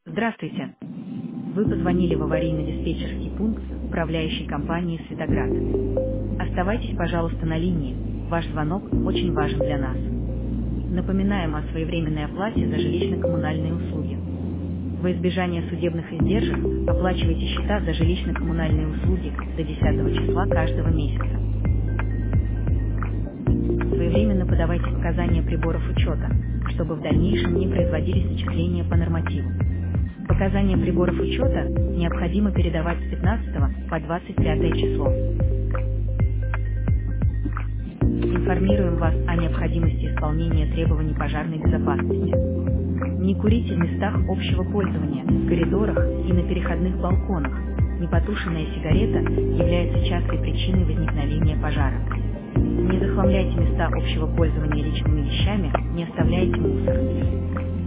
Здравствуйте. Вы позвонили в аварийно-диспетчерский пункт управляющей компании «Светоград». Оставайтесь, пожалуйста, на линии. Ваш звонок очень важен для нас. Напоминаем о своевременной оплате за жилищно-коммунальные услуги. Во избежание судебных издержек оплачивайте счета за жилищно-коммунальные услуги до 10 числа каждого месяца. Своевременно подавайте показания приборов учета, чтобы в дальнейшем не производились начисления по нормативу. Показания приборов учета необходимо передавать с 15 по 25 число. Информируем вас о необходимости исполнения требований пожарной безопасности. Не курите в местах общего пользования, в коридорах и на переходных балконах. Непотушенная сигарета является частой причиной возникновения пожара. Не захламляйте места общего пользования личными вещами, не оставляйте мусор.